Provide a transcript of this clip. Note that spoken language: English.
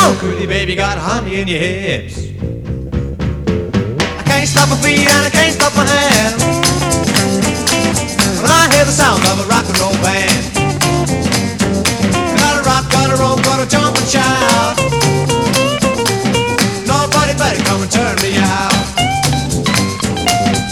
Oh, goody baby, got honey in your hips. I can't stop my feet and I can't stop